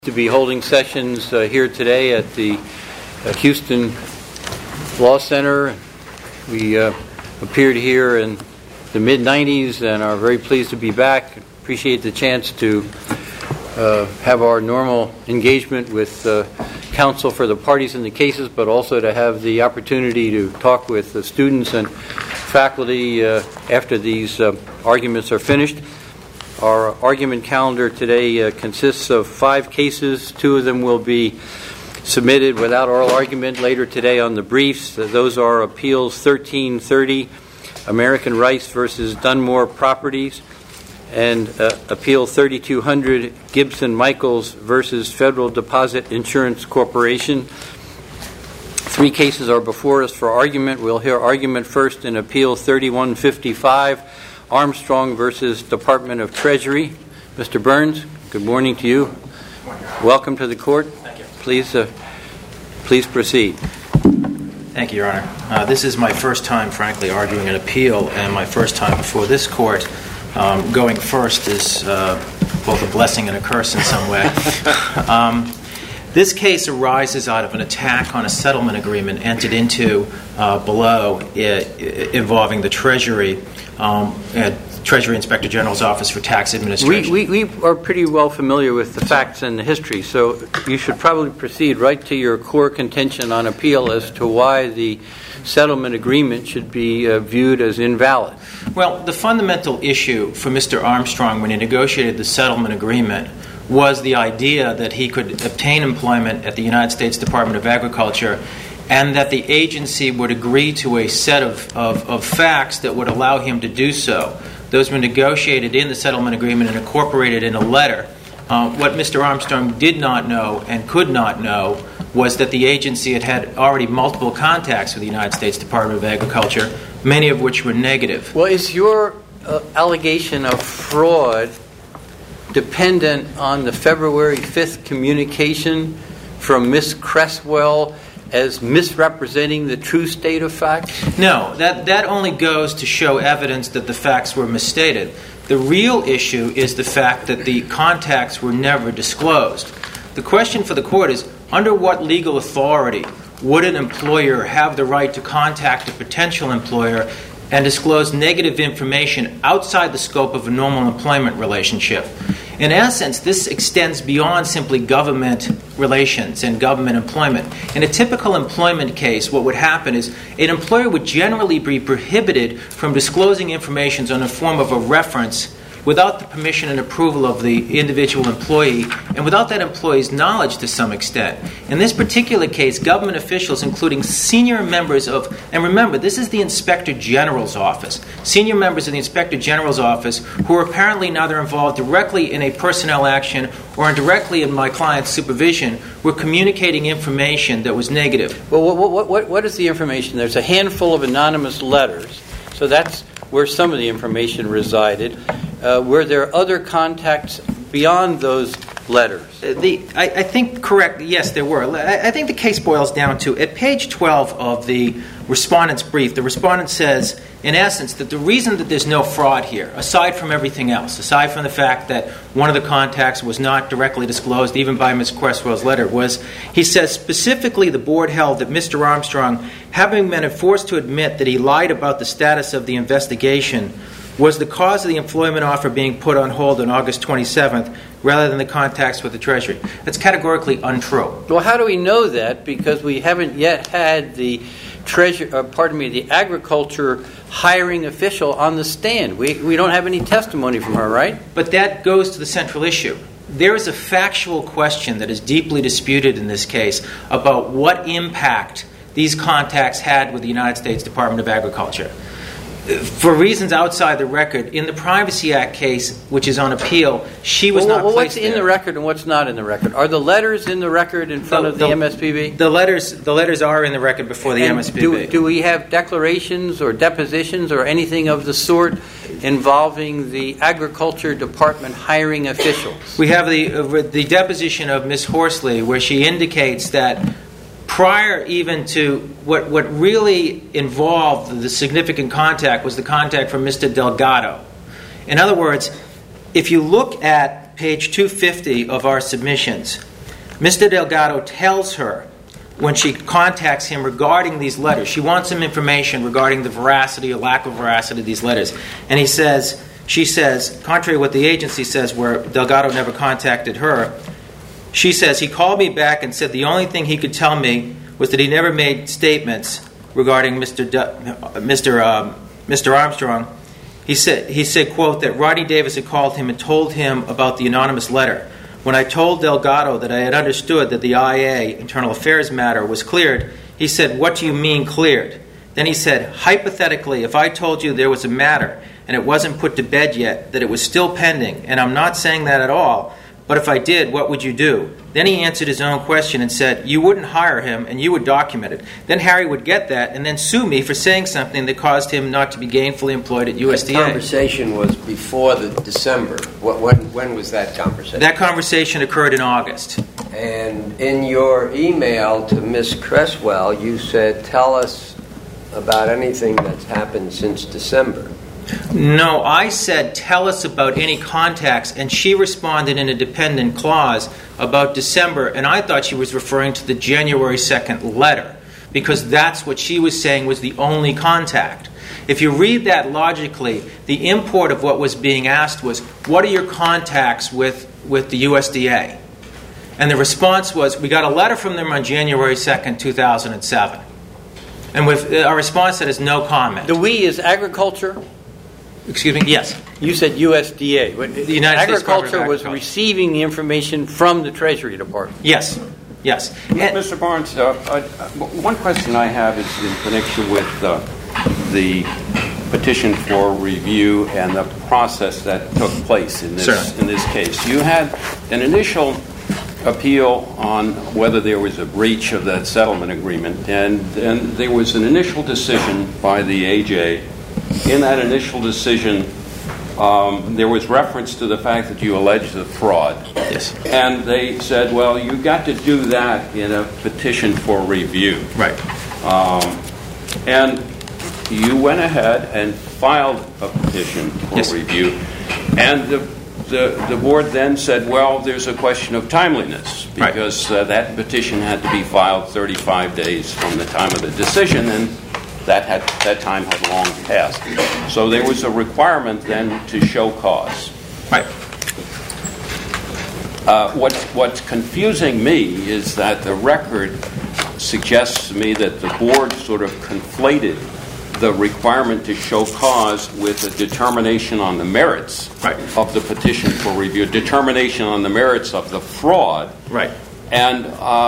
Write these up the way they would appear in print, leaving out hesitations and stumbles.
To be holding sessions here today at the Houston Law Center. We appeared here in the mid-90s and are very pleased to be back. Appreciate the chance to have our normal engagement with counsel for the parties in the cases, but also to have the opportunity to talk with the students and faculty after these arguments are finished. Our argument calendar today consists of 5 cases. 2 of them will be submitted without oral argument later today on the briefs. Those are Appeals 1330, American Rice versus Dunmore Properties, and Appeal 3200, Gibson Michaels versus Federal Deposit Insurance Corporation. 3 cases are before us for argument. We'll hear argument first in Appeal 3155, Armstrong versus Department of Treasury. Mr. Burns, good morning to you. Welcome to the court. Thank you. Please proceed. Thank you, Your Honor. This is my first time, frankly, arguing an appeal, and my first time before this court. Going first is both a blessing and a curse in some way. This case arises out of an attack on a settlement agreement entered into below involving the Treasury Inspector General's Office for Tax Administration. We are pretty well familiar with the facts and the history, so you should probably proceed right to your core contention on appeal as to why the settlement agreement should be viewed as invalid. Well, the fundamental issue for Mr. Armstrong when he negotiated the settlement agreement was the idea that he could obtain employment at the United States Department of Agriculture and that the agency would agree to a set of facts that would allow him to do so. Those were negotiated in the settlement agreement and incorporated in a letter. What Mr. Armstrong did not know and could not know was that the agency had already multiple contacts with the United States Department of Agriculture, many of which were negative. Well, is your allegation of fraud dependent on the February 5th communication from Ms. Cresswell as misrepresenting the true state of facts? No, that only goes to show evidence that the facts were misstated. The real issue is the fact that the contacts were never disclosed. The question for the court is, under what legal authority would an employer have the right to contact a potential employer and disclose negative information outside the scope of a normal employment relationship? In essence, this extends beyond simply government relations and government employment. In a typical employment case, what would happen is an employer would generally be prohibited from disclosing information on a form of a reference without the permission and approval of the individual employee and without that employee's knowledge to some extent. In this particular case, government officials, including senior members of, and remember, this is the Inspector General's office, senior members of the Inspector General's office who are apparently neither involved directly in a personnel action or indirectly in my client's supervision, were communicating information that was negative. Well, what is the information? There's a handful of anonymous letters, so that's where some of the information resided. Were there other contacts beyond those letters? I think correct. Yes, there were. I think the case boils down to, at page 12 of the respondent's brief, the respondent says, in essence, that the reason that there's no fraud here, aside from everything else, aside from the fact that one of the contacts was not directly disclosed, even by Ms. Cresswell's letter, was, he says, specifically the board held that Mr. Armstrong, having been forced to admit that he lied about the status of the investigation, was the cause of the employment offer being put on hold on August 27th rather than the contacts with the Treasury. That's categorically untrue. Well, how do we know that? Because we haven't yet had the the agriculture hiring official on the stand. We don't have any testimony from her, right? But that goes to the central issue. There is a factual question that is deeply disputed in this case about what impact these contacts had with the United States Department of Agriculture. For reasons outside the record, in the Privacy Act case, which is on appeal, she was not placed what's there. in the record and what's not in the record? Are the letters in the record in front of the MSPB? The letters are in the record before the MSPB. Do we have declarations or depositions or anything of the sort involving the Agriculture Department hiring officials? We have the deposition of Ms. Horsley, where she indicates that prior even to what really involved the significant contact was the contact from Mr. Delgado. In other words, if you look at page 250 of our submissions, Mr. Delgado tells her when she contacts him regarding these letters, she wants some information regarding the veracity or lack of veracity of these letters. And she says, contrary to what the agency says, where Delgado never contacted her, she says, he called me back and said the only thing he could tell me was that he never made statements regarding Mr. Armstrong. He said, quote, that Rodney Davis had called him and told him about the anonymous letter. When I told Delgado that I had understood that the IA, Internal Affairs matter, was cleared, he said, what do you mean cleared? Then he said, hypothetically, if I told you there was a matter and it wasn't put to bed yet, that it was still pending, and I'm not saying that at all, but if I did, what would you do? Then he answered his own question and said, you wouldn't hire him and you would document it. Then Harry would get that and then sue me for saying something that caused him not to be gainfully employed at USDA. The conversation was before the December. When was that conversation? That conversation occurred in August. And in your email to Ms. Cresswell, you said, tell us about anything that's happened since December. No, I said, tell us about any contacts, and she responded in a dependent clause about December, and I thought she was referring to the January 2nd letter, because that's what she was saying was the only contact. If you read that logically, the import of what was being asked was, what are your contacts with the USDA? And the response was, we got a letter from them on January 2nd, 2007. And our response said is no comment. The we is agriculture? Excuse me? Yes. You said USDA. The United States Agriculture was receiving the information from the Treasury Department. Yes. Yes. Mr. Barnes, one question I have is in connection with the petition for review and the process that took place in this case. You had an initial appeal on whether there was a breach of that settlement agreement, and there was an initial decision by the AJ. In that initial decision, there was reference to the fact that you alleged a fraud. Yes. And they said, well, you got to do that in a petition for review. Right. And you went ahead and filed a petition for review. And the board then said, well, there's a question of timeliness, because that petition had to be filed 35 days from the time of the decision, and that time had long passed. So there was a requirement then to show cause. Right. What's confusing me is that the record suggests to me that the board sort of conflated the requirement to show cause with a determination on the merits of the petition for review, determination on the merits of the fraud. Right. And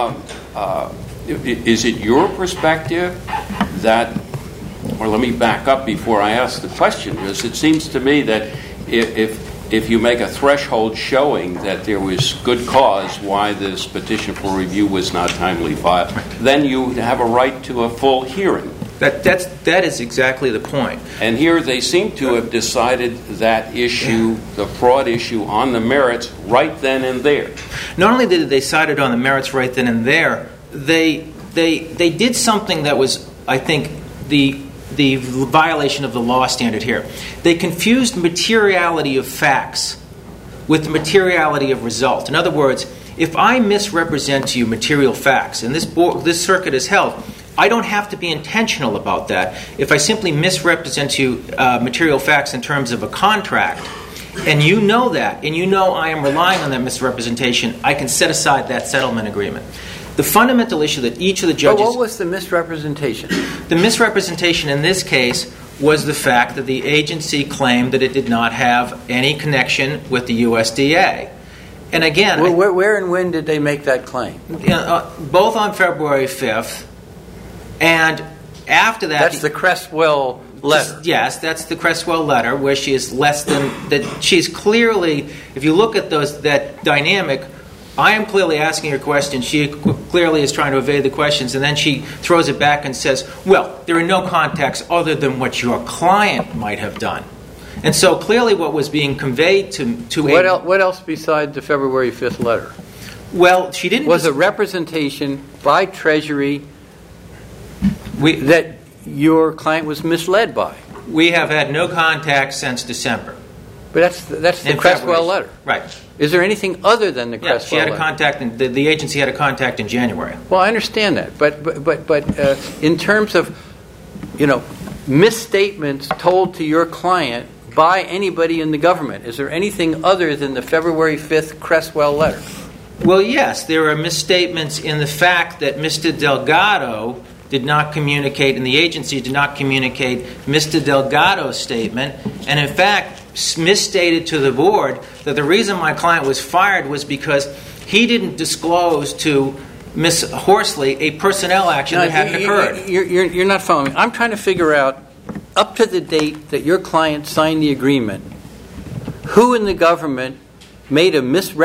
is it your perspective that, or let me back up before I ask the question, because it seems to me that if you make a threshold showing that there was good cause why this petition for review was not timely filed, then you have a right to a full hearing. That is exactly the point. And here they seem to have decided that issue, the fraud issue, on the merits right then and there. Not only did they decide it on the merits right then and there, they did something that was, I think, the violation of the law standard here. They confused materiality of facts with the materiality of result. In other words, if I misrepresent to you material facts, and this circuit has held, I don't have to be intentional about that. If I simply misrepresent to you material facts in terms of a contract, and you know that, and you know I am relying on that misrepresentation, I can set aside that settlement agreement. The fundamental issue that each of the judges... But what was the misrepresentation? The misrepresentation in this case was the fact that the agency claimed that it did not have any connection with the USDA. And again... Where and when did they make that claim? Both on February 5th, and after that... That's the Cresswell letter. Yes, that's the Cresswell letter, where she is less than... that she's clearly... If you look at that dynamic... I am clearly asking her question. She clearly is trying to evade the questions, and then she throws it back and says, well, there are no contacts other than what your client might have done. And so clearly what was being conveyed to What else besides the February 5th letter? Well, she didn't... Was a representation by Treasury that your client was misled by? We have had no contact since December. But that's the In Creswell February. letter. Right. Is there anything other than the Yeah, Creswell she had a letter? contact. The agency had a contact in January. Well, I understand that, but in terms of, misstatements told to your client by anybody in the government, is there anything other than the February 5th Creswell letter? Well, yes, there are misstatements in the fact that Mr. Delgado did not communicate, and the agency did not communicate Mr. Delgado's statement, and in fact misstated to the board that the reason my client was fired was because he didn't disclose to Ms. Horsley a personnel action that hadn't occurred. You're not following me. I'm trying to figure out, up to the date that your client signed the agreement, who in the government made a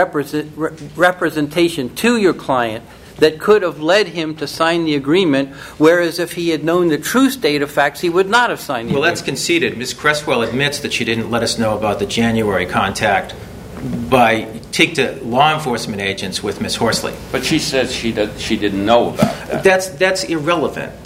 misrepresentation to your client that could have led him to sign the agreement, whereas if he had known the true state of facts, he would not have signed the agreement. Well, that's conceded. Ms. Creswell admits that she didn't let us know about the January contact by to law enforcement agents with Ms. Horsley. But she says she didn't know about that. That's irrelevant.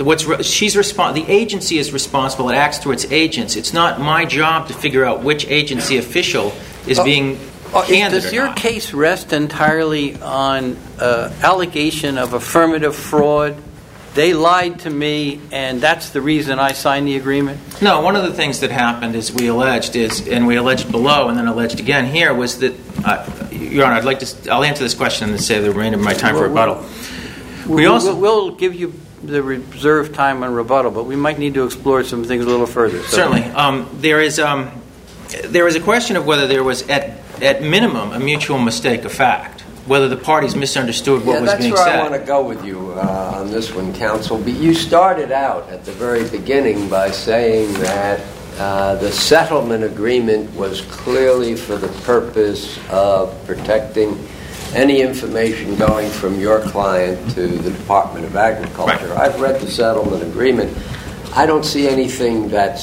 The agency is responsible. It acts through its agents. It's not my job to figure out which agency official is being candid Does or your not. case rest entirely on allegation of affirmative fraud? They lied to me, and that's the reason I signed the agreement? No, one of the things that happened is we alleged below and then alleged again here was that, Your Honor, I'll answer this question and then save the remainder of my time for rebuttal. We'll give you the reserved time on rebuttal, but we might need to explore some things a little further. So. Certainly. There is a question of whether there was, at minimum, a mutual mistake of fact. Whether the parties misunderstood what was being said. That's where I want to go with you on this one, counsel. But you started out at the very beginning by saying that the settlement agreement was clearly for the purpose of protecting any information going from your client to the Department of Agriculture. Right. I've read the settlement agreement. I don't see anything that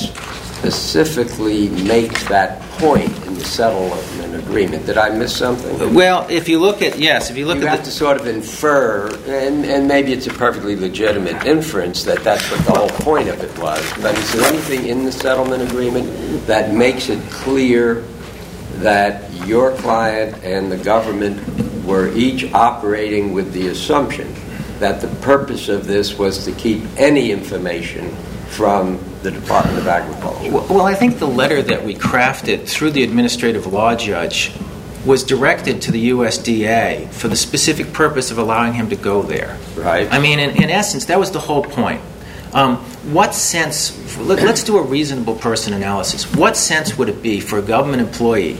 specifically makes that point in the settlement agreement. Did I miss something? Well, if you look at you have to sort of infer, and maybe it's a perfectly legitimate inference that that's what the whole point of it was. But is there anything in the settlement agreement that makes it clear that your client and the government were each operating with the assumption that the purpose of this was to keep any information from the Department of Agriculture? Well, I think the letter that we crafted through the administrative law judge was directed to the USDA for the specific purpose of allowing him to go there. Right. I mean, in essence, that was the whole point. What sense, let's do a reasonable person analysis. What sense would it be for a government employee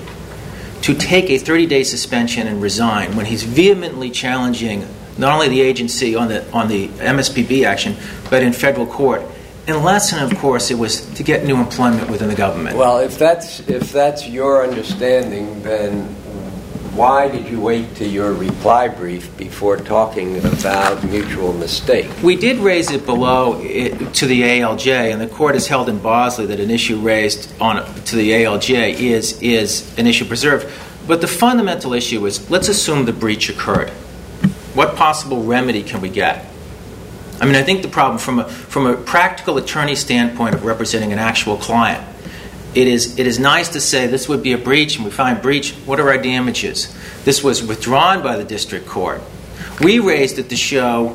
to take a 30-day suspension and resign when he's vehemently challenging not only the agency on the MSPB action, but in federal court? Unless, and of course, it was to get new employment within the government. Well, if that's your understanding, then why did you wait to your reply brief before talking about mutual mistake? We did raise it below to the ALJ, and the court has held in Bosley that an issue raised to the ALJ is an issue preserved. But the fundamental issue is, let's assume the breach occurred. What possible remedy can we get? I mean, I think the problem from a practical attorney standpoint of representing an actual client, it is nice to say this would be a breach, and we find breach. What are our damages? This was withdrawn by the district court. We raised it to show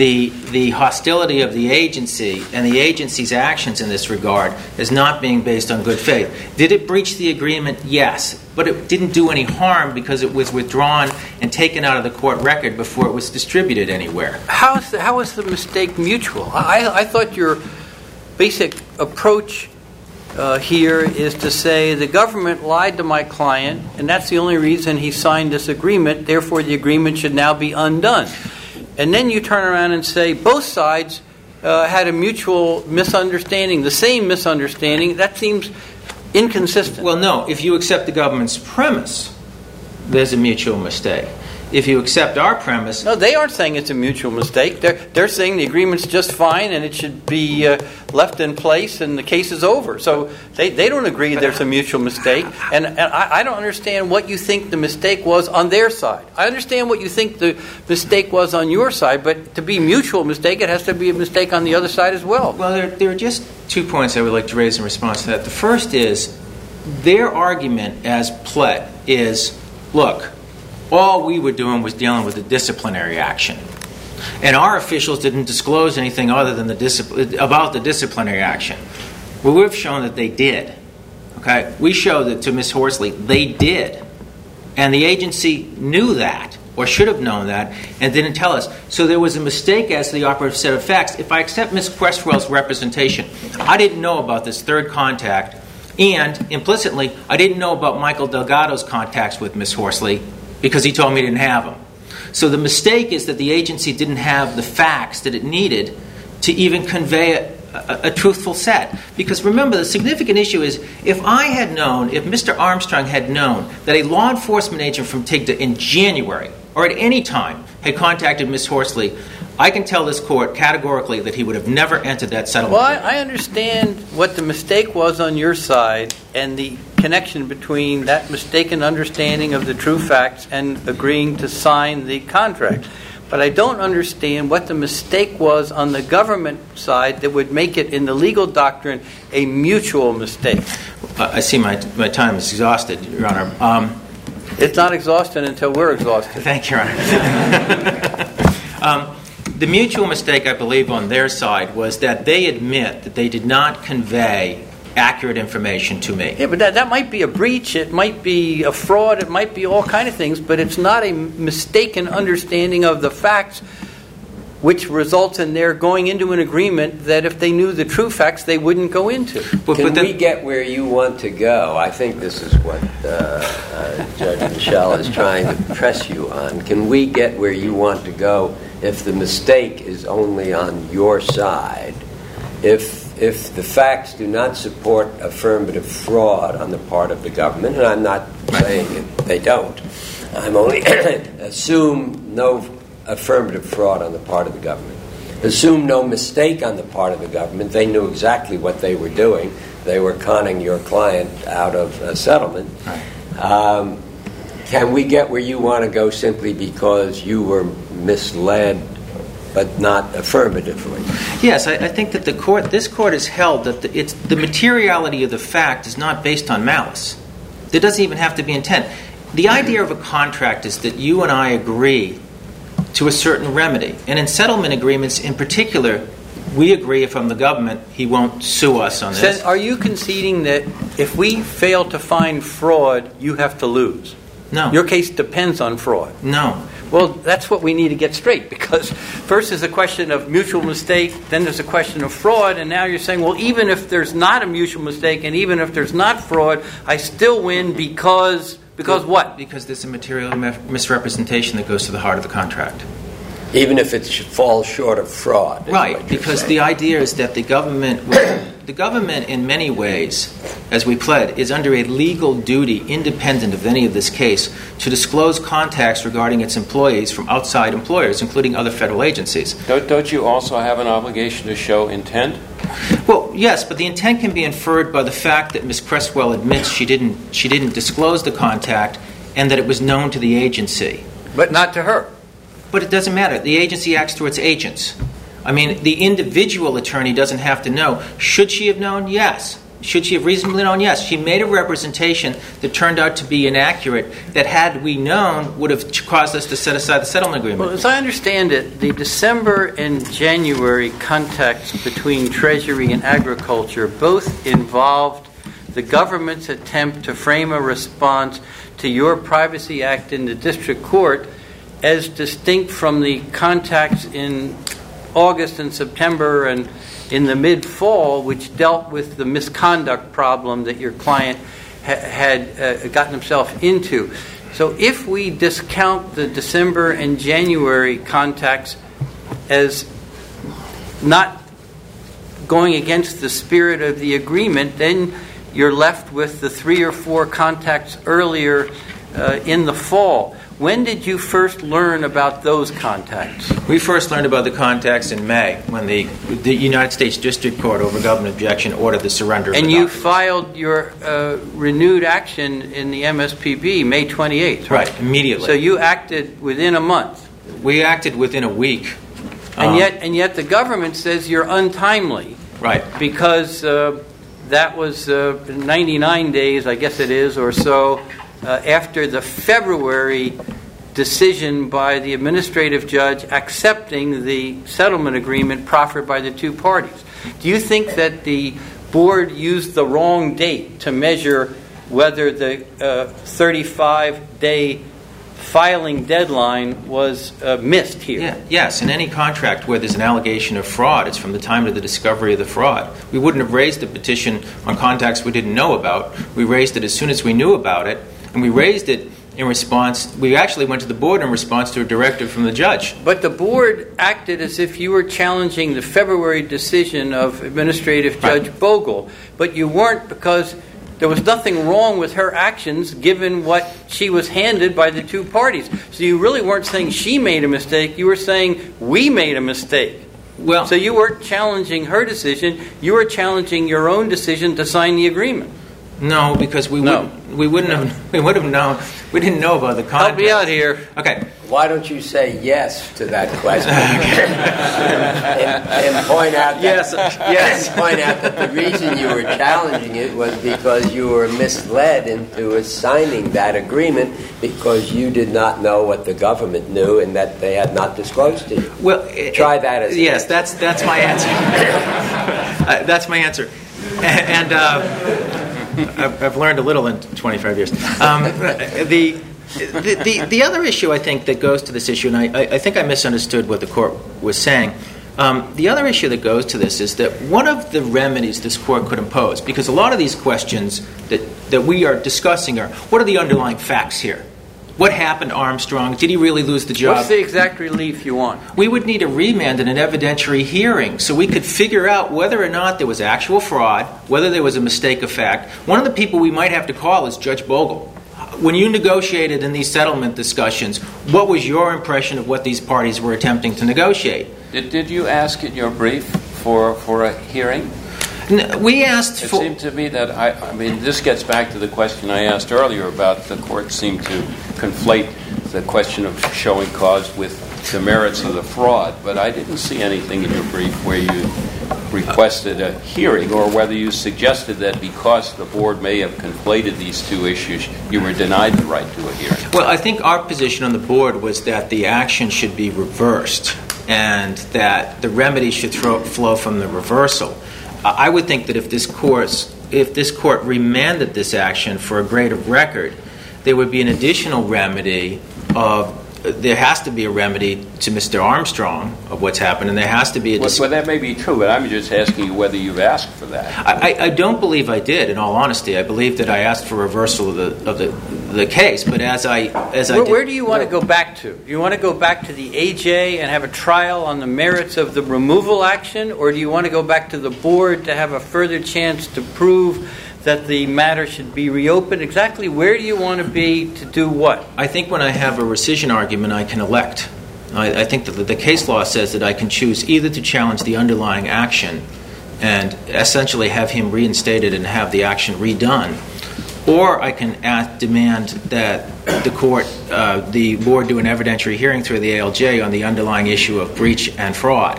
the hostility of the agency and the agency's actions in this regard as not being based on good faith. Did it breach the agreement? Yes. But it didn't do any harm because it was withdrawn and taken out of the court record before it was distributed anywhere. How is the mistake mutual? I thought your basic approach here is to say the government lied to my client, and that's the only reason he signed this agreement, therefore the agreement should now be undone. And then you turn around and say both sides had a mutual misunderstanding, the same misunderstanding. That seems inconsistent. Well, no. If you accept the government's premise, there's a mutual mistake. If you accept our premise... No, they aren't saying it's a mutual mistake. They're saying the agreement's just fine and it should be left in place and the case is over. So they don't agree there's a mutual mistake. And I don't understand what you think the mistake was on their side. I understand what you think the mistake was on your side, but to be mutual mistake, it has to be a mistake on the other side as well. Well, there are just 2 points I would like to raise in response to that. The first is their argument as pled is, look, all we were doing was dealing with a disciplinary action. And our officials didn't disclose anything other than about the disciplinary action. Well, we've shown that they did. Okay? We showed that to Ms. Horsley, they did. And the agency knew that, or should have known that, and didn't tell us. So there was a mistake as to the operative set of facts. If I accept Ms. Cresswell's representation, I didn't know about this third contact, and implicitly, I didn't know about Michael Delgado's contacts with Ms. Horsley because he told me he didn't have them. So the mistake is that the agency didn't have the facts that it needed to even convey a truthful set. Because remember, the significant issue is, if Mr. Armstrong had known that a law enforcement agent from TIGTA in January, or at any time, had contacted Ms. Horsley, I can tell this court categorically that he would have never entered that settlement. Well, I understand what the mistake was on your side and the connection between that mistaken understanding of the true facts and agreeing to sign the contract. But I don't understand what the mistake was on the government side that would make it, in the legal doctrine, a mutual mistake. I see my time is exhausted, Your Honor. It's not exhausted until we're exhausted. Thank you, Your Honor. The mutual mistake, I believe, on their side was that they admit that they did not convey accurate information to me. Yeah, but that might be a breach, it might be a fraud, it might be all kind of things, but it's not a mistaken understanding of the facts which results in their going into an agreement that if they knew the true facts, they wouldn't go into. Can we get where you want to go? I think this is what Judge Michel is trying to press you on. Can we get where you want to go if the mistake is only on your side? If the facts do not support affirmative fraud on the part of the government, and I'm not saying they don't, I'm only assume no affirmative fraud on the part of the government. Assume no mistake on the part of the government. They knew exactly what they were doing. They were conning your client out of a settlement. Can we get where you want to go simply because you were misled but not affirmatively? Yes, I think that this court has held that the materiality of the fact is not based on malice. There doesn't even have to be intent. The idea of a contract is that you and I agree to a certain remedy. And in settlement agreements in particular, we agree from the government he won't sue us on this. So are you conceding that if we fail to find fraud, you have to lose? No. Your case depends on fraud? No. Well, that's what we need to get straight, because first is a question of mutual mistake, then there's a question of fraud, and now you're saying, well, even if there's not a mutual mistake and even if there's not fraud, I still win because what? Because there's a material misrepresentation that goes to the heart of the contract. Even if it falls short of fraud. Right, because the idea is that the government in many ways, as we pled, is under a legal duty independent of any of this case to disclose contacts regarding its employees from outside employers, including other federal agencies. Don't you also have an obligation to show intent? Well, yes, but the intent can be inferred by the fact that Ms. Cresswell admits she didn't disclose the contact and that it was known to the agency. But not to her. But it doesn't matter. The agency acts through its agents. I mean, the individual attorney doesn't have to know. Should she have known? Yes. Should she have reasonably known? Yes. She made a representation that turned out to be inaccurate that, had we known, would have caused us to set aside the settlement agreement. Well, as I understand it, the December and January contacts between Treasury and Agriculture both involved the government's attempt to frame a response to your Privacy Act in the district court as distinct from the contacts in August and September and in the mid-fall, which dealt with the misconduct problem that your client had gotten himself into. So if we discount the December and January contacts as not going against the spirit of the agreement, then you're left with the 3 or 4 contacts earlier in the fall. When did you first learn about those contacts? We first learned about the contacts in May, when the United States District Court, over government objection, ordered the surrender of the documents. And you filed your renewed action in the MSPB May 28th, right? Right, immediately. So you acted within a month. We acted within a week. And yet the government says you're untimely. Right. Because that was 99 days, I guess it is, or so, after the February decision by the administrative judge accepting the settlement agreement proffered by the two parties. Do you think that the board used the wrong date to measure whether the 35-day filing deadline was missed here? Yeah, yes, in any contract where there's an allegation of fraud, it's from the time of the discovery of the fraud. We wouldn't have raised the petition on contacts we didn't know about. We raised it as soon as we knew about it, and we raised it in response. We actually went to the board in response to a directive from the judge. But the board acted as if you were challenging the February decision of Administrative Judge Bogle, but you weren't, because there was nothing wrong with her actions given what she was handed by the two parties. So you really weren't saying she made a mistake. You were saying we made a mistake. Well, so you weren't challenging her decision. You were challenging your own decision to sign the agreement. No, because we would have known. We didn't know about the contract. Help me out here. Okay. Why don't you say yes to that question and point out that, point out that the reason you were challenging it was because you were misled into signing that agreement because you did not know what the government knew and that they had not disclosed to you. Well, try that as yes. That's my answer. That's my answer, and I've learned a little in 25 years. The other issue, I think, that goes to this issue, and I think I misunderstood what the court was saying. The other issue that goes to this is that one of the remedies this court could impose, because a lot of these questions that we are discussing are, what are the underlying facts here? What happened to Armstrong? Did he really lose the job? What's the exact relief you want? We would need a remand and an evidentiary hearing so we could figure out whether or not there was actual fraud, whether there was a mistake of fact. One of the people we might have to call is Judge Bogle. When you negotiated in these settlement discussions, what was your impression of what these parties were attempting to negotiate? Did you ask in your brief for a hearing? We asked for... It seemed to me that, I mean, this gets back to the question I asked earlier about the court seemed to conflate the question of showing cause with the merits of the fraud, but I didn't see anything in your brief where you requested a hearing or whether you suggested that because the board may have conflated these two issues, you were denied the right to a hearing. Well, I think our position on the board was that the action should be reversed and that the remedy should flow from the reversal. I would think that if this court remanded this action for a greater record, there would be an additional remedy there has to be a remedy to Mr. Armstrong of what's happened, and there has to be a... Well, that may be true, but I'm just asking you whether you've asked for that. I don't believe I did, in all honesty. I believe that I asked for reversal of the case, but where do you want to go back to? Do you want to go back to the AJ and have a trial on the merits of the removal action, or do you want to go back to the board to have a further chance to prove that the matter should be reopened? Exactly where do you want to be to do what? I think when I have a rescission argument, I can elect. I think that the case law says that I can choose either to challenge the underlying action and essentially have him reinstated and have the action redone, or I can demand that the board do an evidentiary hearing through the ALJ on the underlying issue of breach and fraud.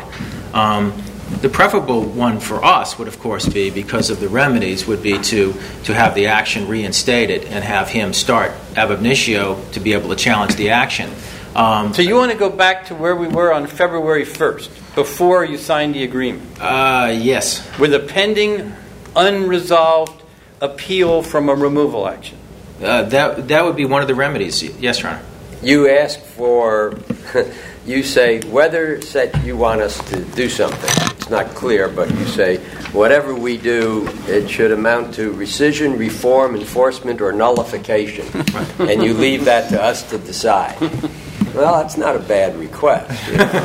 The preferable one for us would, of course, be, because of the remedies, would be to have the action reinstated and have him start ab initio to be able to challenge the action. So you want to go back to where we were on February 1st, before you signed the agreement? Yes. With a pending, unresolved appeal from a removal action? That would be one of the remedies. Yes, Your Honor. You ask for... You say whether you want us to do something. It's not clear, but you say whatever we do, it should amount to rescission, reform, enforcement, or nullification. And you leave that to us to decide. Well, that's not a bad request. You know?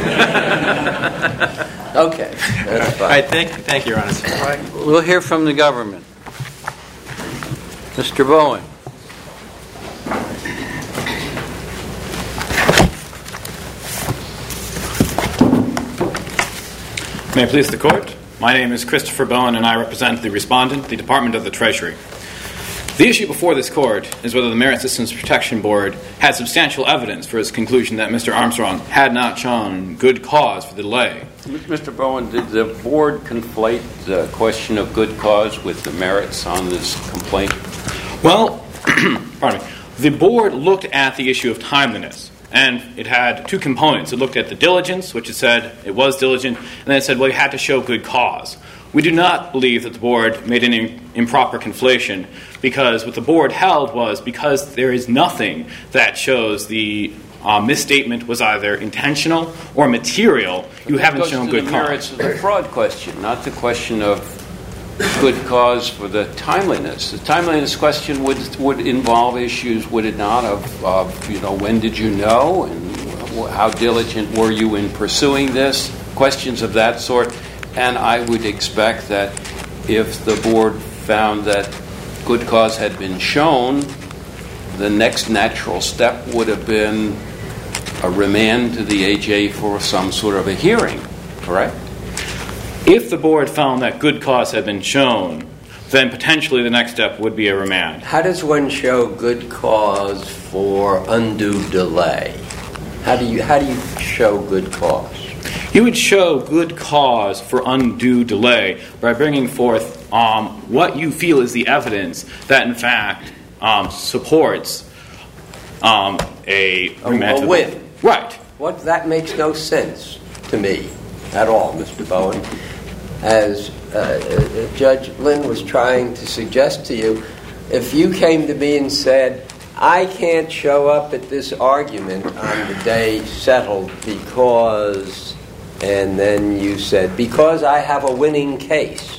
Okay, that's fine. All right, thank you, Your Honor. All right, we'll hear from the government. Mr. Bowen. May it please the Court. My name is Christopher Bowen, and I represent the respondent, the Department of the Treasury. The issue before this court is whether the Merit Systems Protection Board had substantial evidence for its conclusion that Mr. Armstrong had not shown good cause for the delay. Mr. Bowen, did the board conflate the question of good cause with the merits on this complaint? Well, pardon me. The board looked at the issue of timeliness, and it had two components. It looked at the diligence, which it said it was diligent, and then it said, well, you had to show good cause. We do not believe that the board made any improper conflation, because what the board held was because there is nothing that shows the misstatement was either intentional or material, you haven't shown good cause. It goes to the merits of the fraud question, not the question of good cause for the timeliness. The timeliness question would involve issues, would it not, of when did you know, and how diligent were you in pursuing this, questions of that sort. And I would expect that if the board found that good cause had been shown, the next natural step would have been a remand to the AJ for some sort of a hearing, correct? If the board found that good cause had been shown, then potentially the next step would be a remand. How does one show good cause for undue delay? How do you show good cause? You would show good cause for undue delay by bringing forth what you feel is the evidence that, in fact, supports a win. Right. That makes no sense to me at all, Mr. Bowen. As Judge Lynn was trying to suggest to you, if you came to me and said, I can't show up at this argument on the day settled because... And then you said, because I have a winning case,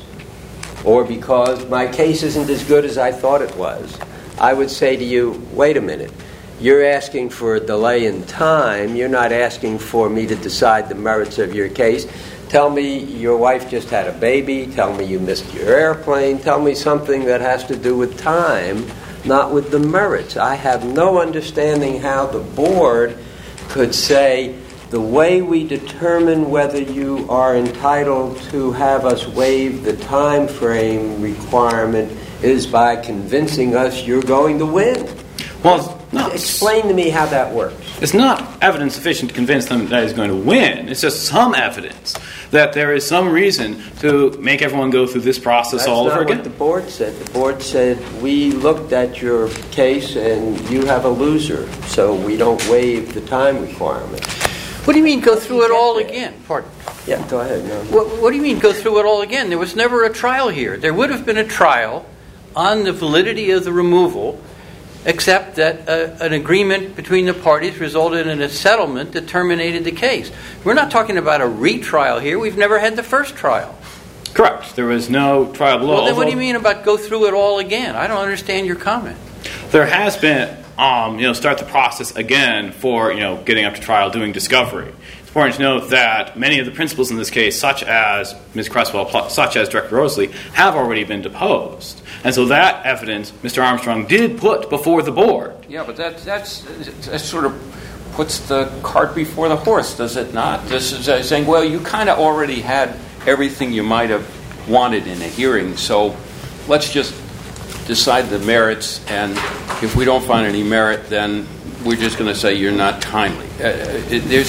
or because my case isn't as good as I thought it was, I would say to you, wait a minute. You're asking for a delay in time. You're not asking for me to decide the merits of your case. Tell me your wife just had a baby. Tell me you missed your airplane. Tell me something that has to do with time, not with the merits. I have no understanding how the board could say, the way we determine whether you are entitled to have us waive the time frame requirement is by convincing us you're going to win. Well, explain to me how that works. It's not evidence sufficient to convince them that he's going to win. It's just some evidence that there is some reason to make everyone go through this process all over again. That's not what the board said. The board said, we looked at your case and you have a loser, so we don't waive the time requirement. What do you mean go through it all again? Pardon. Yeah, go ahead. No. What do you mean go through it all again? There was never a trial here. There would have been a trial on the validity of the removal, except that an agreement between the parties resulted in a settlement that terminated the case. We're not talking about a retrial here. We've never had the first trial. Correct. There was no trial below. Well, then what do you mean about go through it all again? I don't understand your comment. There has been... start the process again for, getting up to trial, doing discovery. It's important to note that many of the principals in this case, such as Ms. Cresswell, such as Director Rosalie, have already been deposed. And so that evidence Mr. Armstrong did put before the board. Yeah, but that sort of puts the cart before the horse, does it not? This is saying, well, you kind of already had everything you might have wanted in a hearing, so let's just decide the merits, and if we don't find any merit, then we're just going to say you're not timely. There's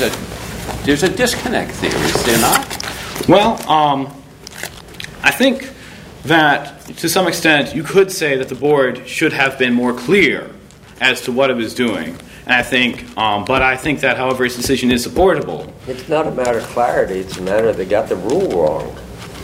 a disconnect there, is there not? Well, I think that to some extent you could say that the board should have been more clear as to what it was doing. And I think that, however, its decision is supportable. It's not a matter of clarity. It's a matter they got the rule wrong.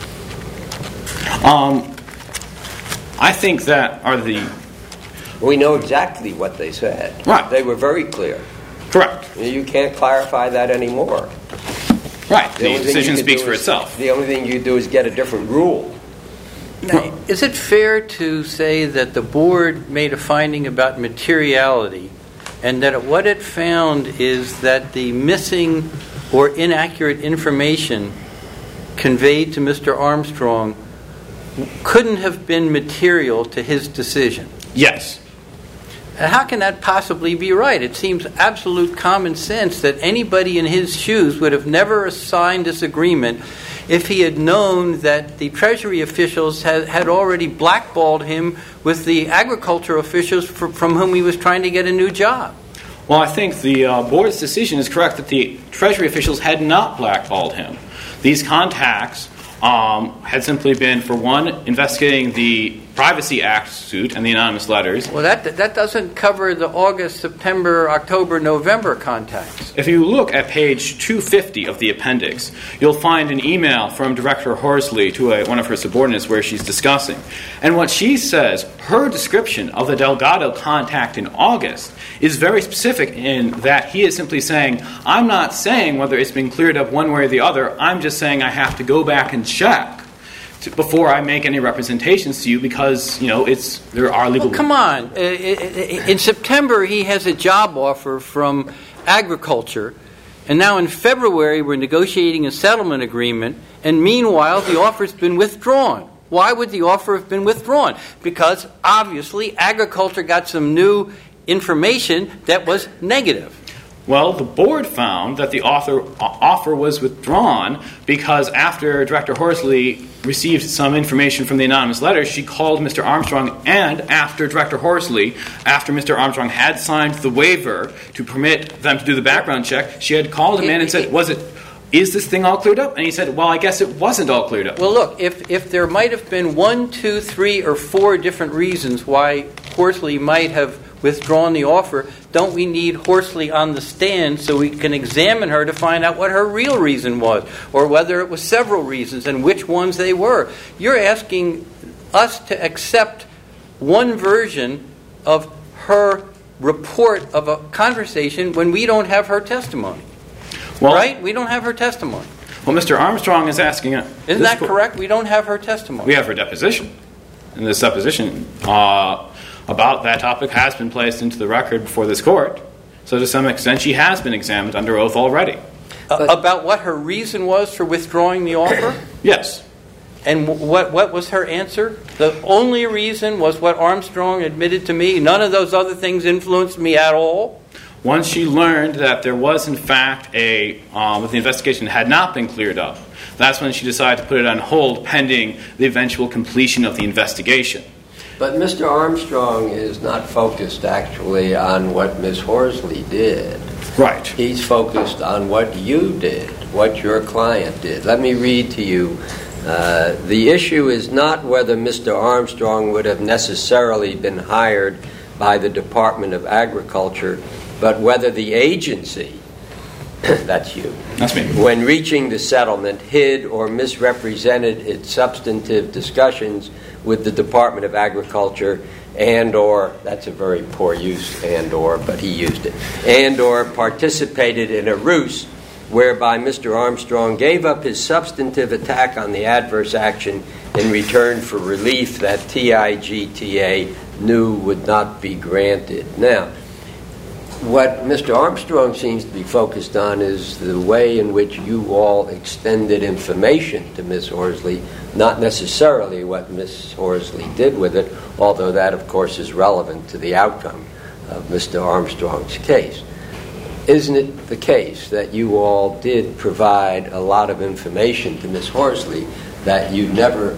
I think that We know exactly what they said. Right. They were very clear. Correct. You can't clarify that anymore. Right. The decision speaks for itself. The only thing you do is get a different rule. Now, is it fair to say that the board made a finding about materiality, and that what it found is that the missing or inaccurate information conveyed to Mr. Armstrong couldn't have been material to his decision? Yes. How can that possibly be right? It seems absolute common sense that anybody in his shoes would have never signed this agreement if he had known that the Treasury officials had already blackballed him with the agriculture officials from whom he was trying to get a new job. Well, I think the board's decision is correct that the Treasury officials had not blackballed him. These contacts had simply been, for one, investigating the Privacy Act suit and the anonymous letters. Well, that doesn't cover the August, September, October, November contacts. If you look at page 250 of the appendix, you'll find an email from Director Horsley to one of her subordinates where she's discussing. And what she says, her description of the Delgado contact in August is very specific in that he is simply saying, I'm not saying whether it's been cleared up one way or the other, I'm just saying I have to go back and check before I make any representations to you because, there are legal... Well, come on. In September, he has a job offer from agriculture, and now in February, we're negotiating a settlement agreement, and meanwhile, the offer's been withdrawn. Why would the offer have been withdrawn? Because, obviously, agriculture got some new information that was negative. Well, the board found that the offer was withdrawn because after Director Horsley received some information from the anonymous letters, she called Mr. Armstrong, and after Director Horsley, after Mr. Armstrong had signed the waiver to permit them to do the background check, she had called him in and said, is this thing all cleared up? And he said, well, I guess it wasn't all cleared up. Well, look, if there might have been 1, 2, 3, or 4 different reasons why Horsley might have withdrawn the offer, don't we need Horsley on the stand so we can examine her to find out what her real reason was, or whether it was several reasons and which ones they were? You're asking us to accept one version of her report of a conversation when we don't have her testimony. Well, right? We don't have her testimony. Well, Mr. Armstrong is asking... Isn't that correct? We don't have her testimony. We have her deposition. And this deposition about that topic has been placed into the record before this court. So to some extent, she has been examined under oath already. About what her reason was for withdrawing the offer? Yes. And what was her answer? The only reason was what Armstrong admitted to me. None of those other things influenced me at all. Once she learned that there was, in fact, that the investigation had not been cleared up, that's when she decided to put it on hold pending the eventual completion of the investigation. But Mr. Armstrong is not focused, actually, on what Ms. Horsley did. Right. He's focused on what you did, what your client did. Let me read to you. The issue is not whether Mr. Armstrong would have necessarily been hired by the Department of Agriculture, but whether the agency, that's you, that's me, when reaching the settlement, hid or misrepresented its substantive discussions with the Department of Agriculture and or, that's a very poor use, and or, but he used it, and or participated in a ruse whereby Mr. Armstrong gave up his substantive attack on the adverse action in return for relief that TIGTA knew would not be granted. Now, what Mr. Armstrong seems to be focused on is the way in which you all extended information to Ms. Horsley, not necessarily what Ms. Horsley did with it, although that, of course, is relevant to the outcome of Mr. Armstrong's case. Isn't it the case that you all did provide a lot of information to Ms. Horsley that you never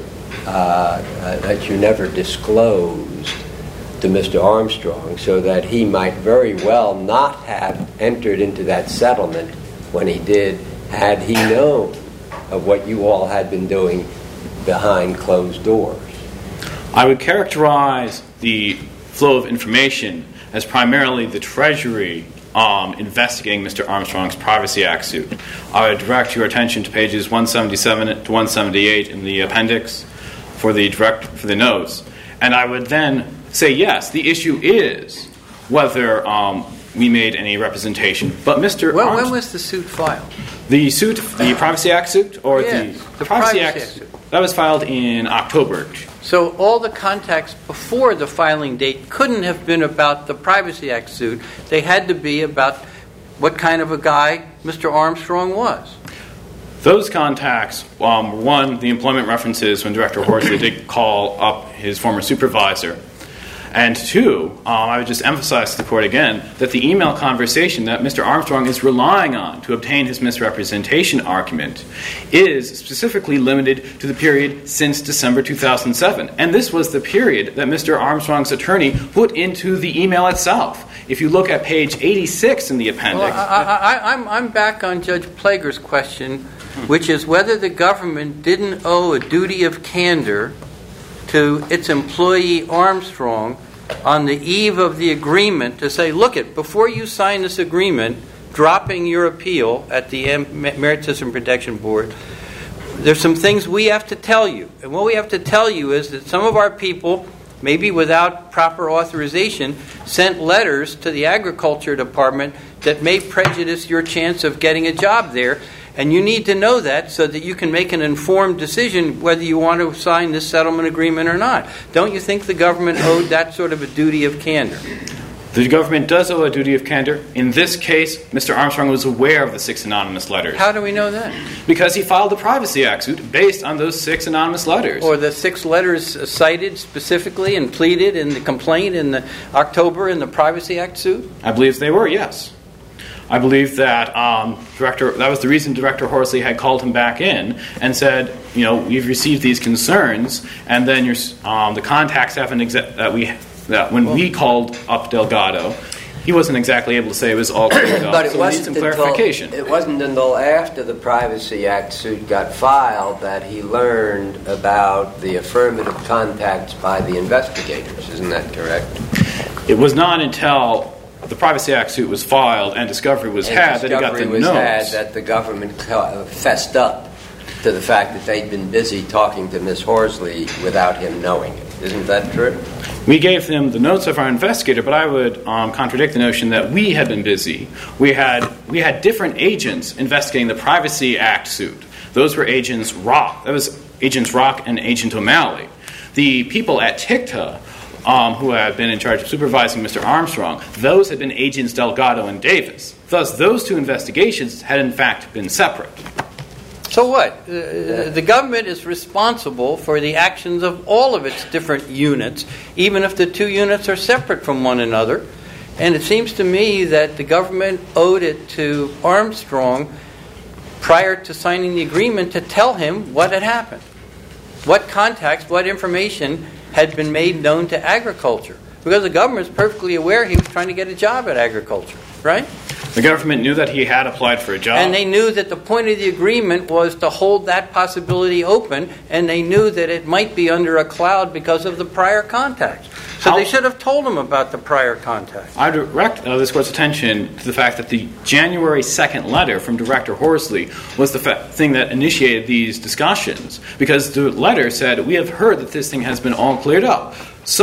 disclosed to Mr. Armstrong, so that he might very well not have entered into that settlement when he did, had he known of what you all had been doing behind closed doors? I would characterize the flow of information as primarily the Treasury investigating Mr. Armstrong's Privacy Act suit. I would direct your attention to pages 177 to 178 in the appendix for the notes, and I would then say, yes, the issue is whether we made any representation. But Mr. Well, when was the suit filed? The suit, the Privacy Act suit? Or the Privacy Act suit. That was filed in October. So all the contacts before the filing date couldn't have been about the Privacy Act suit. They had to be about what kind of a guy Mr. Armstrong was. Those contacts, one, the employment references when Director Horsley did call up his former supervisor. And two, I would just emphasize to the court again that the email conversation that Mr. Armstrong is relying on to obtain his misrepresentation argument is specifically limited to the period since December 2007. And this was the period that Mr. Armstrong's attorney put into the email itself. If you look at page 86 in the appendix... Well, I'm back on Judge Plager's question, which is whether the government didn't owe a duty of candor to its employee Armstrong on the eve of the agreement to say, look it, before you sign this agreement, dropping your appeal at the Merit System Protection Board, there's some things we have to tell you. And what we have to tell you is that some of our people, maybe without proper authorization, sent letters to the Agriculture Department that may prejudice your chance of getting a job there. And you need to know that so that you can make an informed decision whether you want to sign this settlement agreement or not. Don't you think the government owed that sort of a duty of candor? The government does owe a duty of candor. In this case, Mr. Armstrong was aware of the 6 anonymous letters. How do we know that? Because he filed the Privacy Act suit based on those 6 anonymous letters. Or the 6 letters cited specifically and pleaded in the complaint in the October in the Privacy Act suit? I believe they were, yes. I believe that that was the reason Director Horsley had called him back in and said, you know, we've received these concerns, and then the contacts haven't when we called up Delgado, he wasn't exactly able to say it was all cleared up. But it so wasn't some clarification. It wasn't until after the Privacy Act suit got filed that he learned about the affirmative contacts by the investigators. Isn't that correct? It was not until the Privacy Act suit was filed and discovery was had that he got the notes. That the government fessed up to the fact that they'd been busy talking to Ms. Horsley without him knowing it. Isn't that true? We gave them the notes of our investigator, but I would contradict the notion that we had been busy. We had different agents investigating the Privacy Act suit. Those were Agents Rock. That was Agents Rock and Agent O'Malley. The people at TICTA, who had been in charge of supervising Mr. Armstrong, those had been Agents Delgado and Davis. Thus, those 2 investigations had in fact been separate. So what? The government is responsible for the actions of all of its different units, even if the 2 units are separate from one another. And it seems to me that the government owed it to Armstrong prior to signing the agreement to tell him what had happened. What contacts, what information had been made known to Agriculture. Because the government is perfectly aware he was trying to get a job at Agriculture, right? The government knew that he had applied for a job. And they knew that the point of the agreement was to hold that possibility open, and they knew that it might be under a cloud because of the prior contacts. So they should have told him about the prior contacts. I direct this Court's attention to the fact that the January 2nd letter from Director Horsley was the thing that initiated these discussions. Because the letter said, we have heard that this thing has been all cleared up.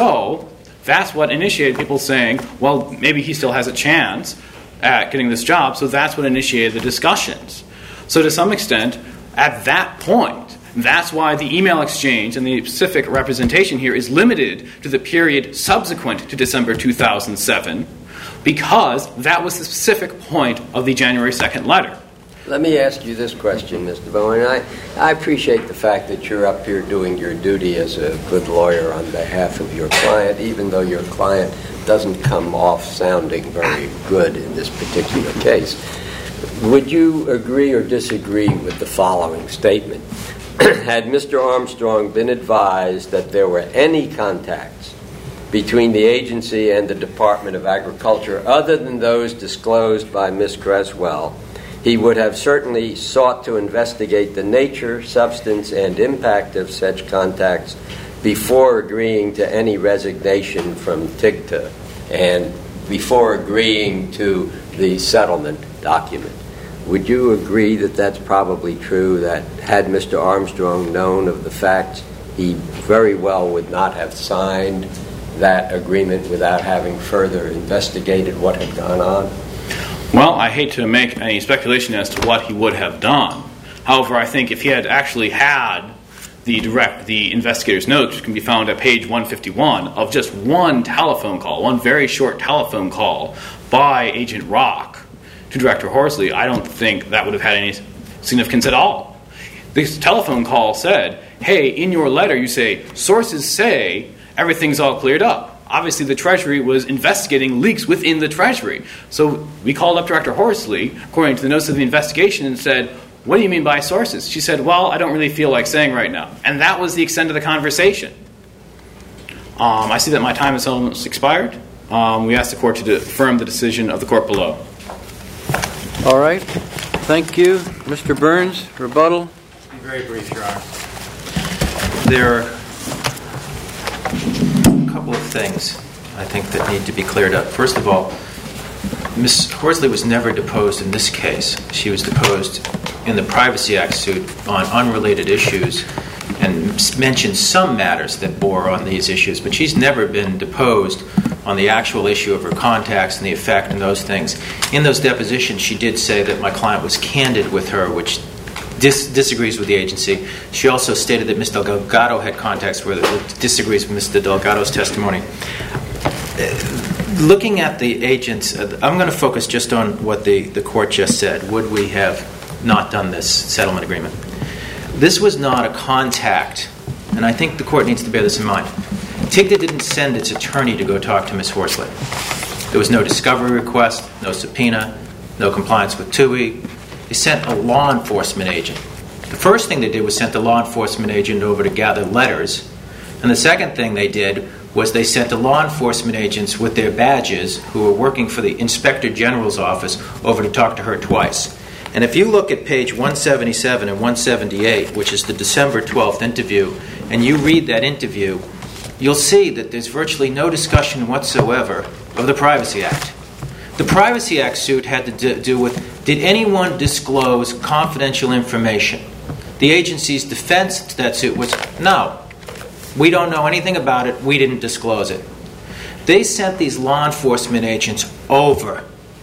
So that's what initiated people saying, well, maybe he still has a chance at getting this job, so that's what initiated the discussions. So to some extent, at that point, that's why the email exchange and the specific representation here is limited to the period subsequent to December 2007, because that was the specific point of the January 2nd letter. Let me ask you this question, Mr. Bowen. I appreciate the fact that you're up here doing your duty as a good lawyer on behalf of your client, even though your client doesn't come off sounding very good in this particular case. Would you agree or disagree with the following statement? Had Mr. Armstrong been advised that there were any contacts between the agency and the Department of Agriculture other than those disclosed by Ms. Creswell, he would have certainly sought to investigate the nature, substance, and impact of such contacts before agreeing to any resignation from TICTA and before agreeing to the settlement document. Would you agree that that's probably true, that had Mr. Armstrong known of the facts, he very well would not have signed that agreement without having further investigated what had gone on? Well, I hate to make any speculation as to what he would have done. However, I think if he had actually had the investigator's notes, which can be found at page 151, of just one telephone call, one very short telephone call by Agent Rock to Director Horsley, I don't think that would have had any significance at all. This telephone call said, hey, in your letter you say, sources say everything's all cleared up. obviously the Treasury was investigating leaks within the Treasury. So we called up Director Horsley, according to the notes of the investigation, and said, what do you mean by sources? She said, well, I don't really feel like saying right now. And that was the extent of the conversation. I see that my time has almost expired. We ask the court to affirm the decision of the court below. All right. Thank you. Mr. Burns, rebuttal. Be very brief, Your Honor. There are a couple of things I think that need to be cleared up. First of all, Ms. Horsley was never deposed in this case. She was deposed in the Privacy Act suit on unrelated issues and mentioned some matters that bore on these issues, but she's never been deposed on the actual issue of her contacts and the effect and those things. In those depositions, she did say that my client was candid with her, which disagrees with the agency. She also stated that Ms. Delgado had contacts with her, which disagrees with Mr. Delgado's testimony. Looking at the agents, I'm going to focus just on what the court just said. Would we have not done this settlement agreement? This was not a contact, and I think the court needs to bear this in mind. TIGTA didn't send its attorney to go talk to Ms. Horsley. There was no discovery request, no subpoena, no compliance with TUI. They sent a law enforcement agent. The first thing they did was sent the law enforcement agent over to gather letters, and the second thing they did was they sent the law enforcement agents with their badges who were working for the Inspector General's office over to talk to her twice. And if you look at page 177 and 178, which is the December 12th interview, and you read that interview, you'll see that there's virtually no discussion whatsoever of the Privacy Act. The Privacy Act suit had to do with, did anyone disclose confidential information? The agency's defense to that suit was, no, we don't know anything about it, we didn't disclose it. They sent these law enforcement agents over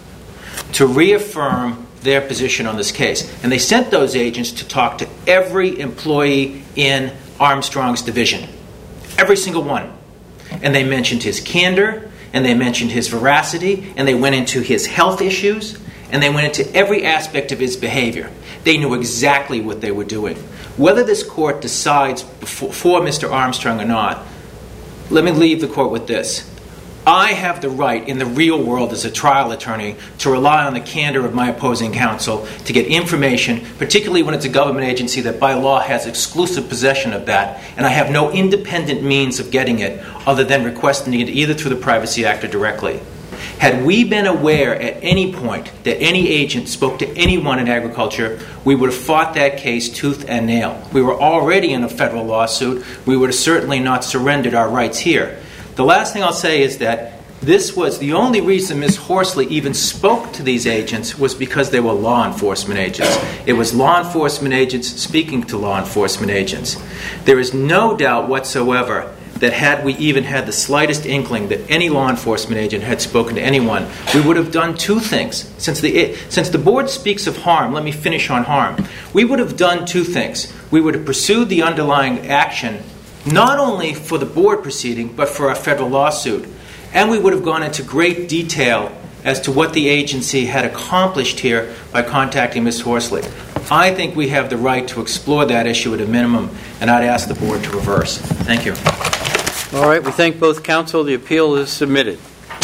to reaffirm their position on this case. And they sent those agents to talk to every employee in Armstrong's division. Every single one. And they mentioned his candor, and they mentioned his veracity, and they went into his health issues, and they went into every aspect of his behavior. They knew exactly what they were doing. Whether this court decides for Mr. Armstrong or not, let me leave the court with this. I have the right in the real world as a trial attorney to rely on the candor of my opposing counsel to get information, particularly when it's a government agency that by law has exclusive possession of that, and I have no independent means of getting it other than requesting it either through the Privacy Act or directly. Had we been aware at any point that any agent spoke to anyone in agriculture, we would have fought that case tooth and nail. We were already in a federal lawsuit. We would have certainly not surrendered our rights here. The last thing I'll say is that this was the only reason Ms. Horsley even spoke to these agents was because they were law enforcement agents. It was law enforcement agents speaking to law enforcement agents. There is no doubt whatsoever that had we even had the slightest inkling that any law enforcement agent had spoken to anyone, we would have done two things. Since the board speaks of harm, let me finish on harm. We would have done two things. We would have pursued the underlying action not only for the board proceeding, but for a federal lawsuit. And we would have gone into great detail as to what the agency had accomplished here by contacting Ms. Horsley. I think we have the right to explore that issue at a minimum, and I'd ask the board to reverse. Thank you. All right, we thank both counsel. The appeal is submitted.